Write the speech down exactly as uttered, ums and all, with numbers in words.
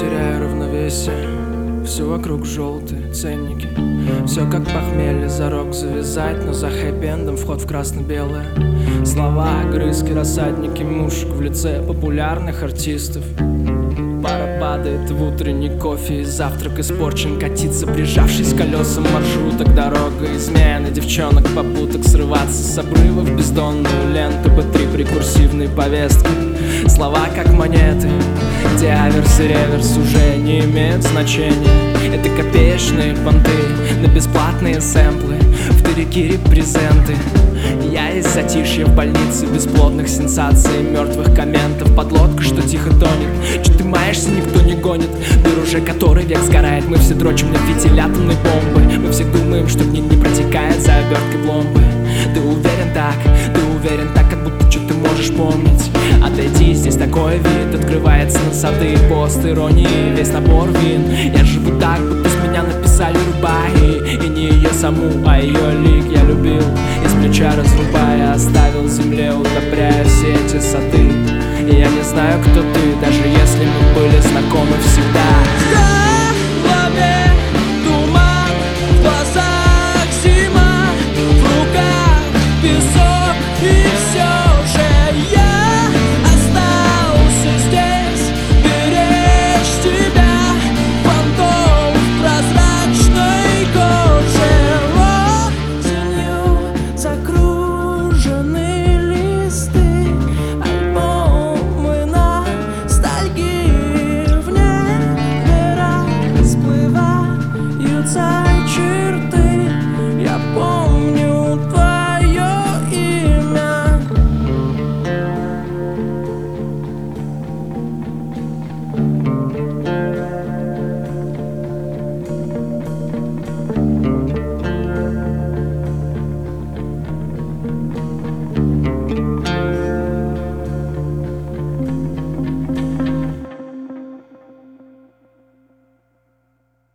теряю равновесие. Все вокруг желтые ценники. Все как похмелье, за рок завязать, но за хэппи-эндом вход в красно-белое. Слова, огрызки, рассадники мушек в лице популярных артистов. Пара падает в утренний кофе, и завтрак испорчен, катится, прижавшись к колесам маршруток. Дорога измены девчонок, попуток срываться с обрывов в бездонную ленту. Бэ три прекурсивной повестки. Слова как монеты, где аверс и реверс уже не имеют значения. Это копеечные понты на бесплатные сэмплы, вторики репрезенты. Я из затишья в больнице, бесплодных сенсаций, мертвых комментов. Подлодка, что тихо тонет, че ты маешься, никто не гонит. Мир уже который век сгорает, мы все дрочим на фитиль атомной бомбы. Мы все думаем, что дни не протекает за оберткой пломбы. Ты уверен так, ты уверен так, как будто что ты можешь помнить. Отойди, здесь такой вид, открывается на сады, пост иронии, весь набор вин. Я живу так, будто с меня написали рубаи, и не ее саму, а ее лик я любил. Из плеча разрубая, оставил земле, удобряя все эти сады. И я не знаю, кто ты, даже если мы были знакомы всегда. В голове туман, в глазах